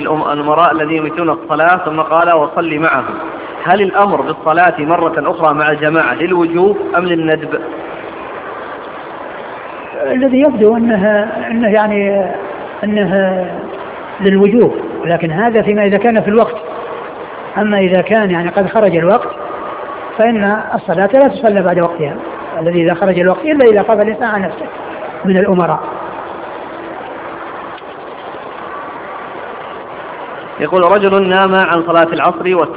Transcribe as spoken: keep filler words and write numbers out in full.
الأمراء الذين يميتون الصلاة ثم قال وصلي معهم، هل الأمر بالصلاة مرة أخرى مع الجماعة للوجوب أم للندب؟ الذي يبدو أنه, أنه يعني أنه للوجوب، لكن هذا فيما إذا كان في الوقت. أما إذا كان يعني قد خرج الوقت فإن الصلاة لا تصلى بعد وقتها، الذي إذا خرج الوقت إلا إذا خاف الإنسان عن نفسه من الأمراء. يقول رجل نام عن صلاة العصر